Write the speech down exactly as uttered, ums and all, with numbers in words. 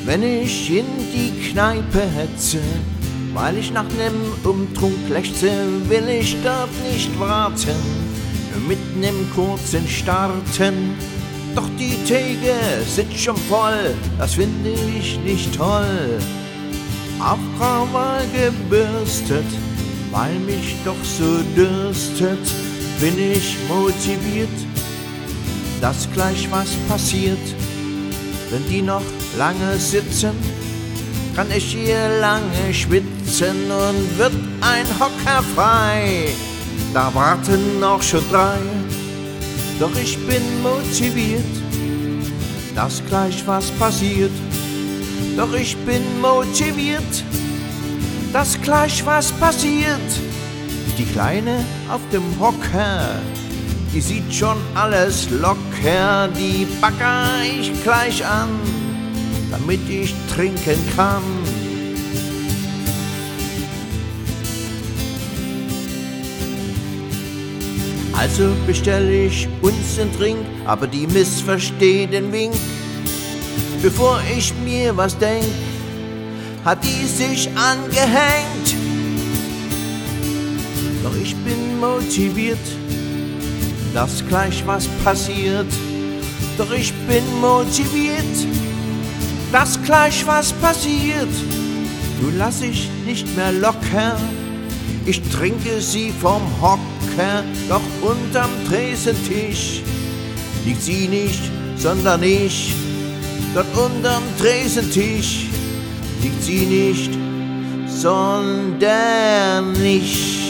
wenn ich in die Kneipe hetze, weil ich nach nem Umtrunk lechze, will ich dort nicht warten, nur mit nem kurzen Starten. Doch die Theke sitzt schon voll, das finde ich nicht toll. Auf Krawall gebürstet, weil mich doch so dürstet, bin ich motiviert, dass gleich was passiert. Wenn die noch lange sitzen, kann ich hier lange schwitzen und wird ein Hocker frei. Da warten auch schon drei, doch ich bin motiviert, dass gleich was passiert. Doch ich bin motiviert, dass gleich was passiert. Die Kleine auf dem Hocker, die sieht schon alles locker, die bagger ich gleich an, damit ich trinken kann. Also bestell ich uns einen Trink, aber die missversteht den Wink. Bevor ich mir was denk, hat die sich angehängt. Doch ich bin motiviert, dass gleich was passiert. Doch ich bin motiviert, dass gleich was passiert. Nun lass ich nicht mehr locker, ich trinke sie vom Hocker. Doch unterm Tresentisch liegt sie nicht, sondern ich. Dort unterm Tresentisch liegt sie nicht, sondern ich.